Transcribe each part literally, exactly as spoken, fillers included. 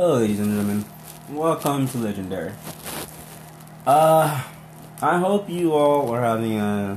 Hello, ladies and gentlemen. Welcome to Legendary. Uh, I hope you all are having a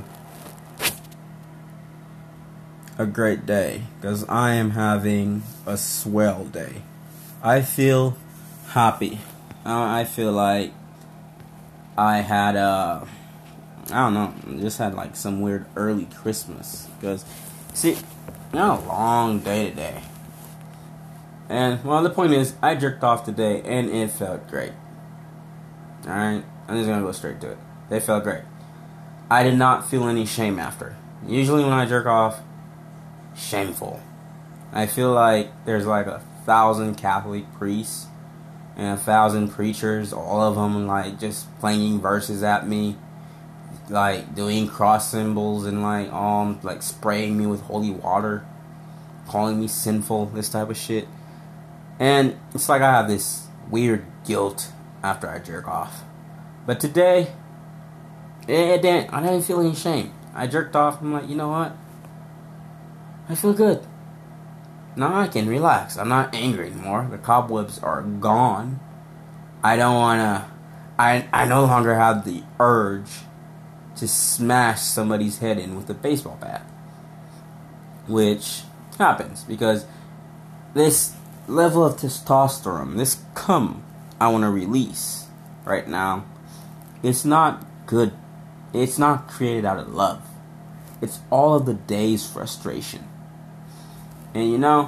a great day, because I am having a swell day. I feel happy. Uh, I feel like I had a, I don't know, just had like some weird early Christmas, because, see, it's not a long day today. And, well, the point is, I jerked off today, and it felt great. Alright? I'm just gonna go straight to it. It felt great. I did not feel any shame after. Usually when I jerk off, shameful. I feel like there's like a thousand Catholic priests and a thousand preachers, all of them like just flinging verses at me, like doing cross symbols and like um like spraying me with holy water, calling me sinful, this type of shit. And it's like I have this weird guilt after I jerk off. But today, it, it didn't. I didn't feel any shame. I jerked off. I'm like, you know what? I feel good. Now I can relax. I'm not angry anymore. The cobwebs are gone. I don't wanna. I I no longer have the urge to smash somebody's head in with a baseball bat, which happens because this level of testosterone, this cum I want to release right now, it's not good. It's not created out of love. It's all of the day's frustration. And you know,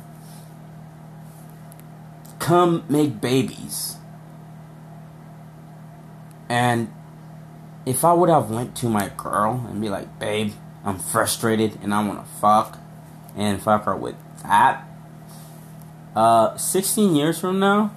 cum make babies. And if I would have went to my girl and be like, babe, I'm frustrated and I want to fuck, and fuck her with that, Uh, sixteen years from now,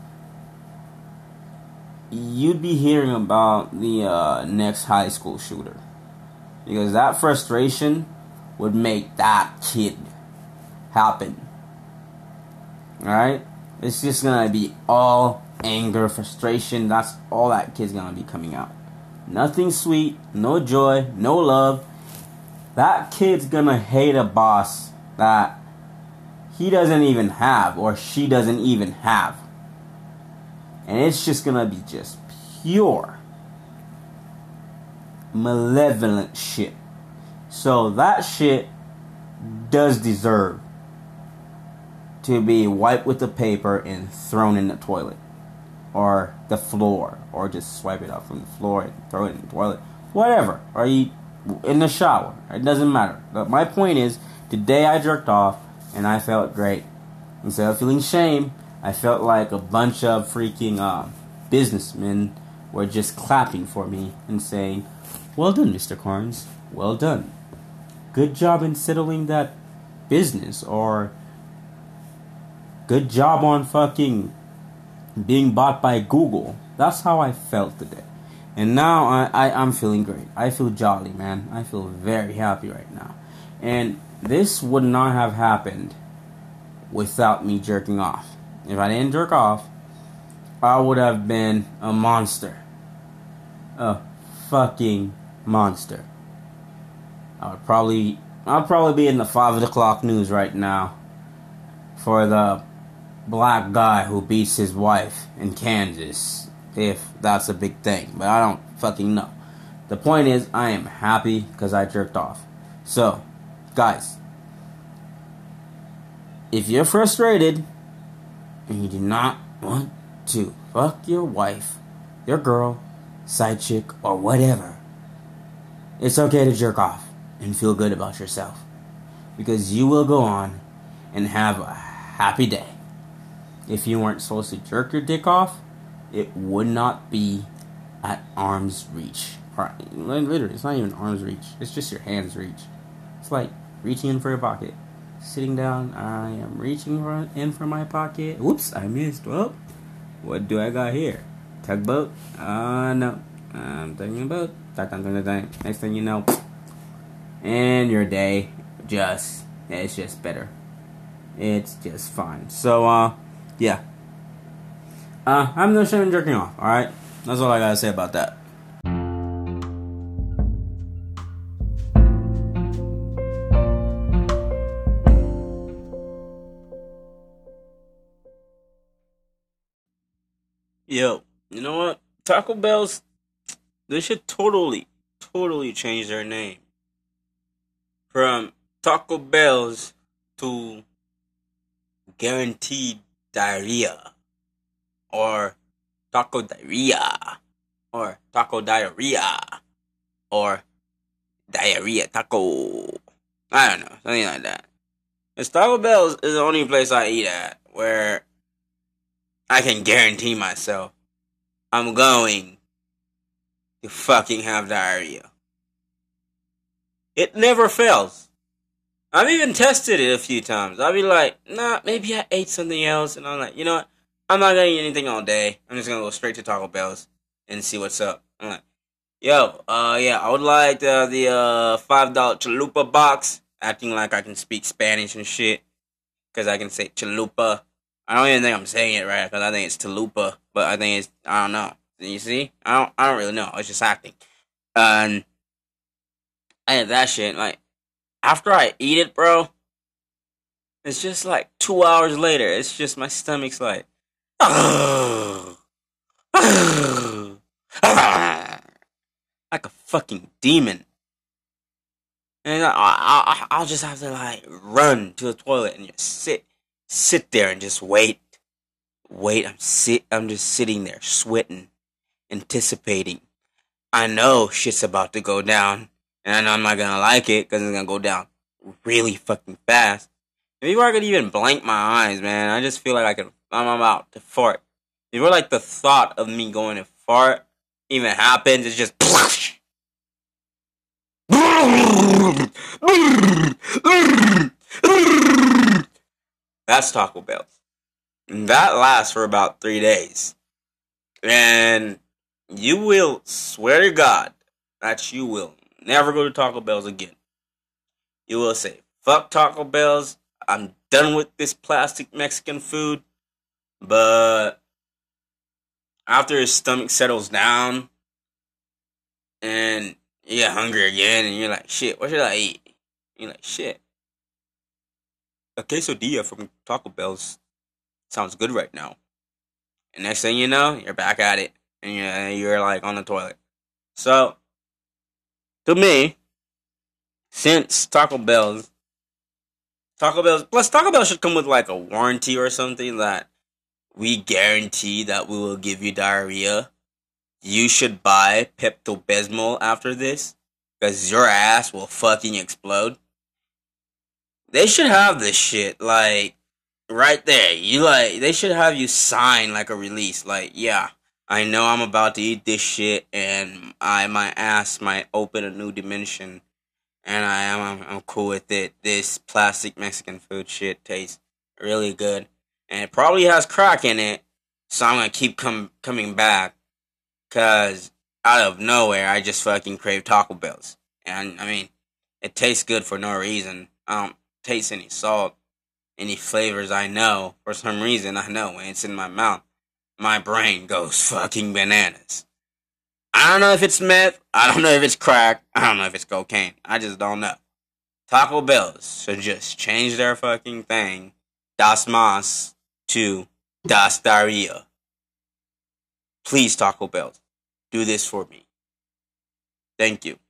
you'd be hearing about the uh, next high school shooter. Because that frustration would make that kid happen. Alright? It's just gonna be all anger, frustration. That's all that kid's gonna be coming out. Nothing sweet, no joy, no love. That kid's gonna hate a boss that he doesn't even have, or she doesn't even have. And it's just gonna be just pure malevolent shit. So that shit does deserve to be wiped with the paper and thrown in the toilet, or the floor, or just swipe it up from the floor and throw it in the toilet, whatever, or you in the shower. It doesn't matter. But my point is, today I jerked off and I felt great. Instead of feeling shame, I felt like a bunch of freaking uh, businessmen were just clapping for me and saying, well done, Mister Carnes. Well done. Good job in settling that business. Or good job on fucking being bought by Google. That's how I felt today. And now I, I, I'm feeling great. I feel jolly, man. I feel very happy right now. And this would not have happened without me jerking off. If I didn't jerk off, I would have been a monster. A fucking monster. I would probably, I'd probably be in the five o'clock news right now for the black guy who beats his wife in Kansas, if that's a big thing. But I don't fucking know. The point is, I am happy because I jerked off. So, guys, if you're frustrated and you do not want to fuck your wife, your girl, side chick, or whatever, it's okay to jerk off and feel good about yourself, because you will go on and have a happy day. If you weren't supposed to jerk your dick off, it would not be at arm's reach. Or, literally, it's not even arm's reach. It's just your hand's reach. It's like reaching in for your pocket. Sitting down, I am reaching for, in for my pocket. Whoops, I missed. Well, what do I got here? Tugboat? Uh, no. I'm thinking about. Next thing you know, and your day just, it's just better. It's just fine. So, uh, yeah. Uh, I'm no shame in jerking off, alright? That's all I gotta say about that. Yo, you know what? Taco Bell's, they should totally, totally change their name from Taco Bell's to Guaranteed Diarrhea or Taco Diarrhea or Taco Diarrhea or Diarrhea Taco. I don't know, something like that. Because Taco Bell is the only place I eat at where I can guarantee myself I'm going to fucking have diarrhea. It never fails. I've even tested it a few times. I'll be like, nah, maybe I ate something else. And I'm like, you know what? I'm not going to eat anything all day. I'm just going to go straight to Taco Bell's and see what's up. I'm like, yo, uh, yeah, I would like the, the uh, five dollar chalupa box. Acting like I can speak Spanish and shit. Because I can say chalupa. I don't even think I'm saying it right. Because I think it's chalupa. But I think it's, I don't know. You see? I don't, I don't really know. It's just acting. And I had that shit. Like, after I eat it, bro, it's just like two hours later. It's just my stomach's like, like a fucking demon. And I, I, I'll just have to like run to the toilet and just sit, sit there and just wait, wait. I'm sit, I'm just sitting there sweating, anticipating. I know shit's about to go down, and I know I'm not gonna like it because it's gonna go down really fucking fast. And before I could even blink my eyes, man, I just feel like I can. I'm about to fart. Before like the thought of me going to fart even happens, it's just. That's Taco Bell. And that lasts for about three days. And you will swear to God that you will never go to Taco Bell's again. You will say, fuck Taco Bell's. I'm done with this plastic Mexican food. But after his stomach settles down and you get hungry again and you're like, shit, what should I eat? You're like, shit. A quesadilla from Taco Bell's sounds good right now. And next thing you know, you're back at it. And you're, you're like on the toilet. So, to me, since Taco Bell's, Taco Bell's, plus Taco Bell should come with like a warranty or something that we guarantee that we will give you diarrhea. You should buy Pepto-Bismol after this, because your ass will fucking explode. They should have this shit, like, right there. You, like, they should have you sign, like, a release. Like, yeah, I know I'm about to eat this shit, and I, my ass might open a new dimension, and I am, I'm, I'm cool with it. This plastic Mexican food shit tastes really good, and it probably has crack in it, so I'm gonna keep com- coming back. Because out of nowhere, I just fucking crave Taco Bell's. And, I mean, it tastes good for no reason. I don't taste any salt, any flavors I know. For some reason, I know when it's in my mouth, my brain goes fucking bananas. I don't know if it's meth. I don't know if it's crack. I don't know if it's cocaine. I just don't know. Taco Bell's should just change their fucking thing, Das Mas, to Das Diarrhea. Please, Taco Bell, do this for me. Thank you.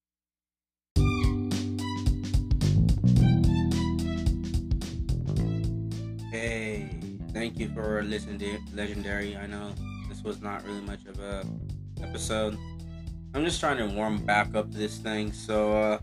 Hey, thank you for listening to Legendary. I know this was not really much of a episode. I'm just trying to warm back up to this thing. So, uh,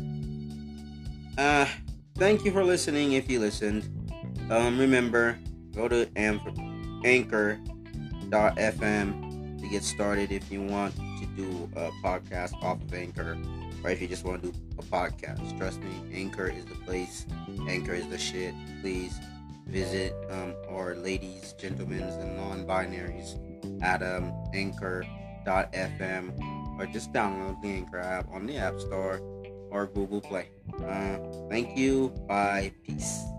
uh, thank you for listening. If you listened, um, remember, go to Anchor dot f m to get started if you want to do a podcast off of Anchor, or if you just want to do a podcast. Trust me, Anchor is the place. Anchor is the shit. Please visit um our ladies, gentlemen, and non-binaries at um Anchor dot f m, or just download the Anchor app on the App Store or Google Play. Uh, thank you. Bye. Peace.